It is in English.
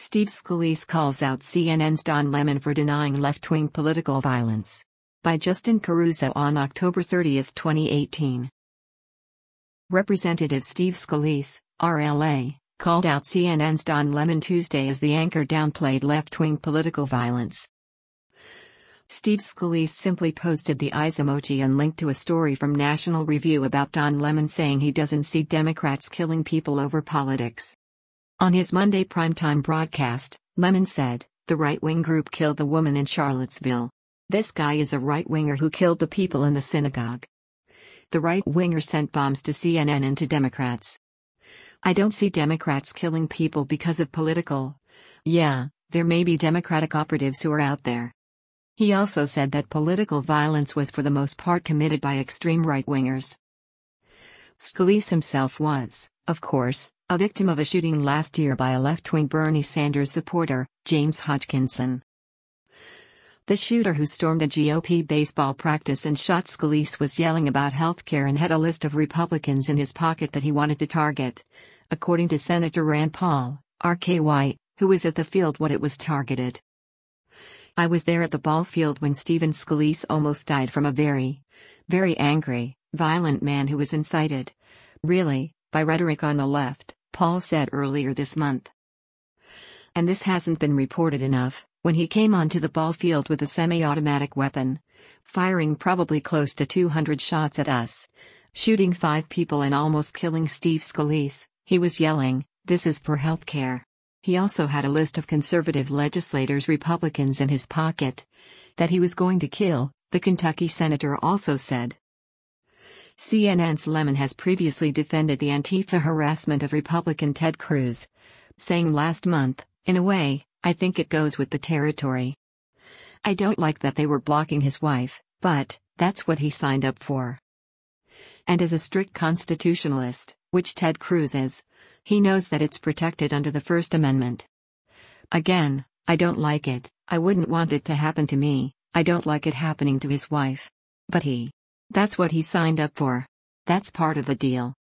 Steve Scalise calls out CNN's Don Lemon for denying left-wing political violence. By Justin Caruso on October 30, 2018. Representative Steve Scalise, RLA, called out CNN's Don Lemon Tuesday as the anchor downplayed left-wing political violence. Steve Scalise simply posted the eyes emoji and linked to a story from National Review about Don Lemon saying he doesn't see Democrats killing people over politics. On his Monday primetime broadcast, Lemon said, "The right-wing group killed the woman in Charlottesville. This guy is a right-winger who killed the people in the synagogue. The right-winger sent bombs to CNN and to Democrats. I don't see Democrats killing people because of political. Yeah, there may be Democratic operatives who are out there." He also said that political violence was for the most part committed by extreme right-wingers. Scalise himself was, of course, a victim of a shooting last year by a left-wing Bernie Sanders supporter, James Hodgkinson. The shooter who stormed a GOP baseball practice and shot Scalise was yelling about healthcare and had a list of Republicans in his pocket that he wanted to target, according to Senator Rand Paul, RK who was at the field when it was targeted. "I was there at the ball field when Stephen Scalise almost died from a very, very angry, violent man who was incited, really, by rhetoric on the left," Paul said earlier this month. And this hasn't been reported enough. When he came onto the ball field with a semi-automatic weapon, firing probably close to 200 shots at us, shooting 5 people and almost killing Steve Scalise, he was yelling, "This is for healthcare." He also had a list of conservative legislators, Republicans in his pocket, that he was going to kill, the Kentucky senator also said. CNN's Lemon has previously defended the Antifa harassment of Republican Ted Cruz, saying last month, "In a way, I think it goes with the territory. I don't like that they were blocking his wife, but that's what he signed up for." And as a strict constitutionalist, which Ted Cruz is, he knows that it's protected under the First Amendment. "Again, I don't like it, I wouldn't want it to happen to me, I don't like it happening to his wife. But that's what he signed up for. That's part of the deal."